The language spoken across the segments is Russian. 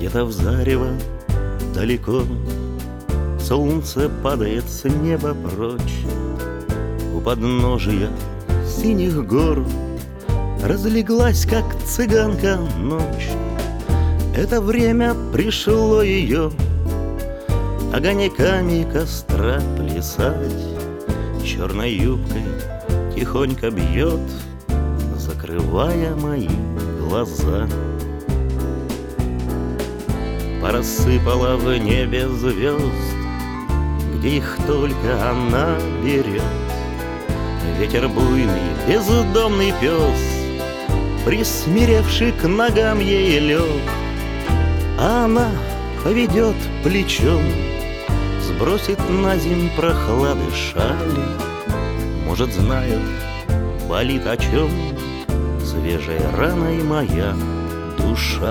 Где-то в зарево далеко солнце падает с неба прочь. У подножия синих гор разлеглась, как цыганка, ночь. Это время пришло ее огоньками костра плясать. Черной юбкой тихонько бьет, закрывая мои глаза. Порассыпала в небе звезд, где их только она берет. Ветер буйный, бездомный пес, присмиревший к ногам ей лег. А она поведет плечом, сбросит на земь прохлады шали. Может, знает, болит о чем свежей раной моя душа.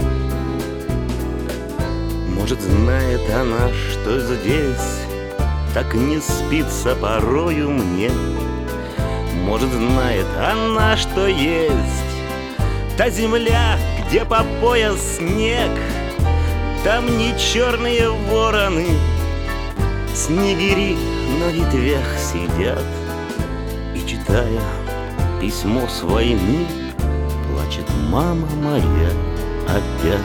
Может, знает она, что здесь так не спится порою мне. Может, знает она, что есть та земля, где по пояс снег. Там не черные вороны, снегири на ветвях сидят. И, читая письмо с войны, плачет мама моя опять.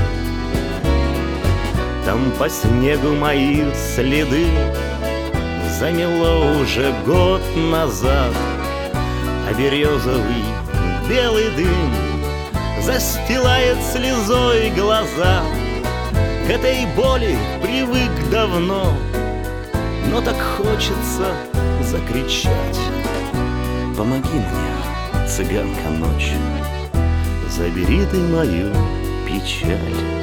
Там по снегу мои следы замело уже год назад, а березовый белый дым застилает слезой глаза. К этой боли привык давно, но так хочется закричать: помоги мне, цыганка, ночь, забери ты мою печаль.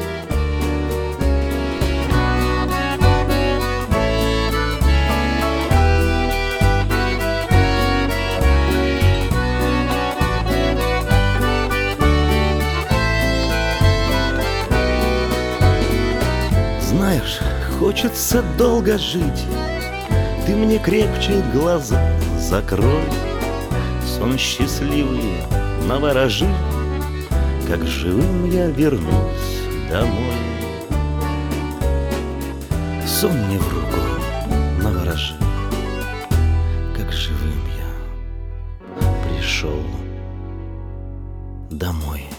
Знаешь, хочется долго жить, ты мне крепче глаза закрой. Сон счастливый наворожи, как живым я вернусь домой. Сон мне в руку наворожи, как живым я пришел домой.